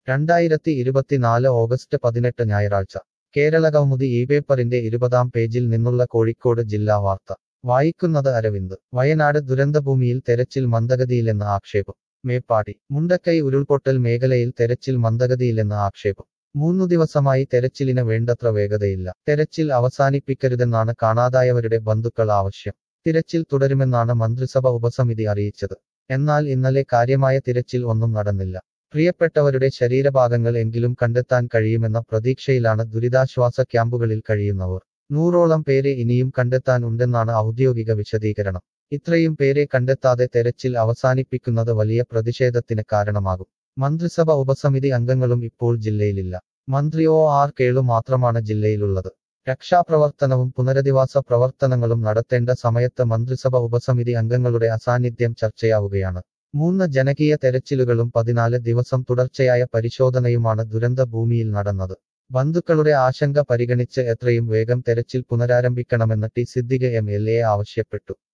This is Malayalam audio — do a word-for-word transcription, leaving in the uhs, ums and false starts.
രണ്ടായിരത്തി ഇരുപത്തിനാല് ഓഗസ്റ്റ് പതിനെട്ട് ഞായറാഴ്ച കേരളകൗമുദി ഈ പേപ്പറിന്റെ ഇരുപതാം പേജിൽ നിന്നുള്ള കോഴിക്കോട് ജില്ലാ വാർത്ത വായിക്കുന്നത് അരവിന്ദ്. വയനാട് ദുരന്തഭൂമിയിൽ തെരച്ചിൽ മന്ദഗതിയിലെന്ന് ആക്ഷേപം. മേപ്പാടി. മുണ്ടക്കൈ ഉരുൾപൊട്ടൽ മേഖലയിൽ തെരച്ചിൽ മന്ദഗതിയിലെന്ന് ആക്ഷേപം. മൂന്നു ദിവസമായി തെരച്ചിലിന് വേണ്ടത്ര വേഗതയില്ല. തെരച്ചിൽ അവസാനിപ്പിക്കരുതെന്നാണ് കാണാതായവരുടെ ബന്ധുക്കൾ ആവശ്യം. തിരച്ചിൽ തുടരുമെന്നാണ് മന്ത്രിസഭ ഉപസമിതി അറിയിച്ചത്. എന്നാൽ ഇന്നലെ കാര്യമായ തിരച്ചിൽ ഒന്നും നടന്നില്ല. പ്രിയപ്പെട്ടവരുടെ ശരീരഭാഗങ്ങൾ എങ്കിലും കണ്ടെത്താൻ കഴിയുമെന്ന പ്രതീക്ഷയിലാണ് ദുരിതാശ്വാസ ക്യാമ്പുകളിൽ കഴിയുന്നവർ. നൂറോളം പേരെ ഇനിയും കണ്ടെത്താൻ ഉണ്ടെന്നാണ് ഔദ്യോഗിക വിശദീകരണം. ഇത്രയും പേരെ കണ്ടെത്താതെ തെരച്ചിൽ അവസാനിപ്പിക്കുന്നത് വലിയ പ്രതിഷേധത്തിന് കാരണമാകും. മന്ത്രിസഭ ഉപസമിതി അംഗങ്ങളും ഇപ്പോൾ ജില്ലയിലില്ല. മന്ത്രി ഒ ആർ കേളു മാത്രമാണ് ജില്ലയിലുള്ളത്. രക്ഷാപ്രവർത്തനവും പുനരധിവാസ പ്രവർത്തനങ്ങളും നടത്തേണ്ട സമയത്ത് മന്ത്രിസഭ ഉപസമിതി അംഗങ്ങളുടെ അസാന്നിധ്യം ചർച്ചയാവുകയാണ്. മൂന്ന് ജനകീയ തെരച്ചിലുകളും പതിനാല് ദിവസം തുടർച്ചയായ പരിശോധനയുമാണ് ദുരന്ത ഭൂമിയിൽ നടന്നത്. ബന്ധുക്കളുടെ ആശങ്ക പരിഗണിച്ച് എത്രയും വേഗം തെരച്ചിൽ പുനരാരംഭിക്കണമെന്ന് T Siddique M L A ആവശ്യപ്പെട്ടു.